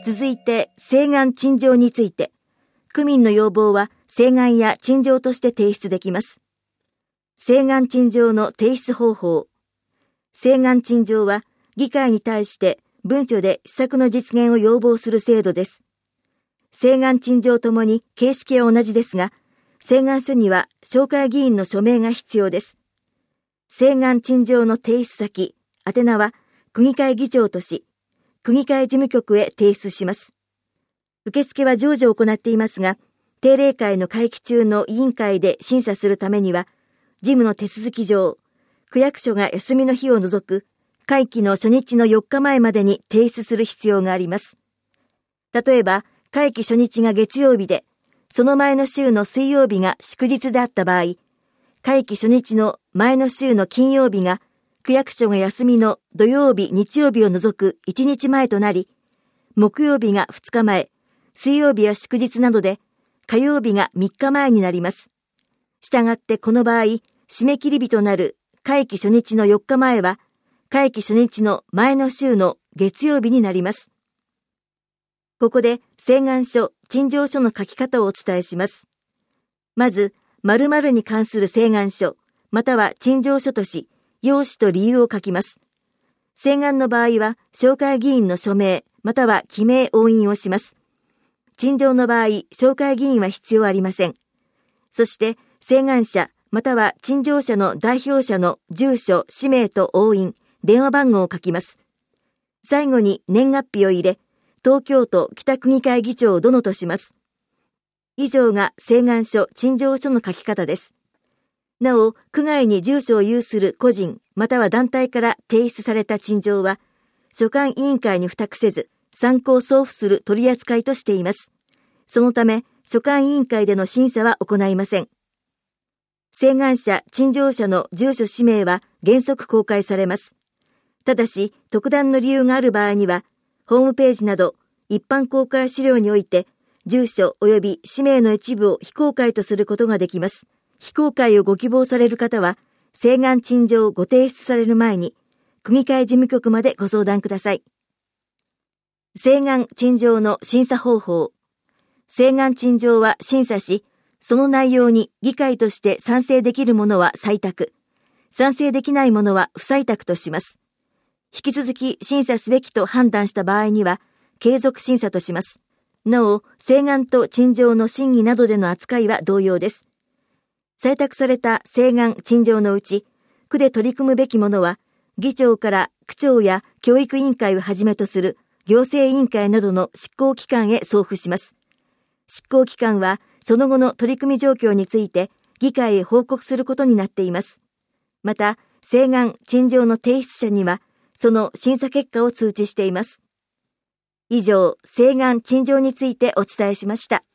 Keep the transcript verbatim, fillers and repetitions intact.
続いて、請願陳情について、区民の要望は請願や陳情として提出できます。請願陳情の提出方法。請願陳情は、議会に対して文書で施策の実現を要望する制度です。請願陳情ともに形式は同じですが、請願書には紹介議員の署名が必要です。請願陳情の提出先、宛名は区議会議長とし、区議会事務局へ提出します。受付は常時行っていますが、定例会の会期中の委員会で審査するためには、事務の手続き上、区役所が休みの日を除く会期の初日のよっかまえまでに提出する必要があります。例えば、会期初日が月曜日で、その前の週の水曜日が祝日であった場合、会期初日の前の週の金曜日が区役所が休みの土曜日、日曜日を除くいちにちまえとなり、木曜日がふつかまえ、水曜日は祝日などで、火曜日がみっかまえになります。したがってこの場合、締め切り日となる会期初日のよっかまえは、会期初日の前の週の月曜日になります。ここで請願書、陳情書の書き方をお伝えします。まず、〇〇に関する請願書、または陳情書とし、要旨と理由を書きます。請願の場合は、紹介議員の署名、または記名押印をします。陳情の場合、紹介議員は必要ありません。そして、請願者、または陳情者の代表者の住所、氏名と押印、電話番号を書きます。最後に年月日を入れ、東京都北区議会議長殿とします。以上が請願書、陳情書の書き方です。なお、区外に住所を有する個人、または団体から提出された陳情は、所管委員会に付託せず、参考送付する取り扱いとしています。そのため、所管委員会での審査は行いません。請願者、陳情者の住所氏名は原則公開されます。ただし、特段の理由がある場合には、ホームページなど一般公開資料において、住所及び氏名の一部を非公開とすることができます。非公開をご希望される方は、請願陳情をご提出される前に、区議会事務局までご相談ください。請願陳情の審査方法。請願陳情は審査し、その内容に議会として賛成できるものは採択、賛成できないものは不採択とします。引き続き審査すべきと判断した場合には、継続審査とします。なお、請願と陳情の審議などでの扱いは同様です。採択された請願陳情のうち、区で取り組むべきものは、議長から区長や教育委員会をはじめとする行政委員会などの執行機関へ送付します。執行機関は、その後の取り組み状況について、議会へ報告することになっています。また、請願陳情の提出者には、その審査結果を通知しています。以上、請願陳情についてお伝えしました。